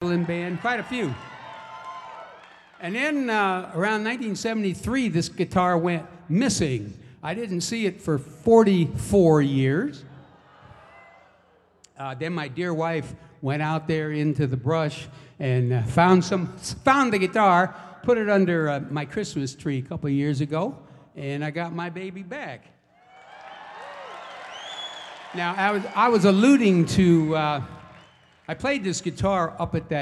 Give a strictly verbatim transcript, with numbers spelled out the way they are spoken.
violin band, quite a few. And then uh, around nineteen seventy-three, this guitar went missing. I didn't see it for forty-four years. Uh, then my dear wife went out there into the brush and uh, found some, found the guitar, put it under uh, my Christmas tree a couple of years ago, and I got my baby back. Now, I was, I was alluding to, uh, I played this guitar up at that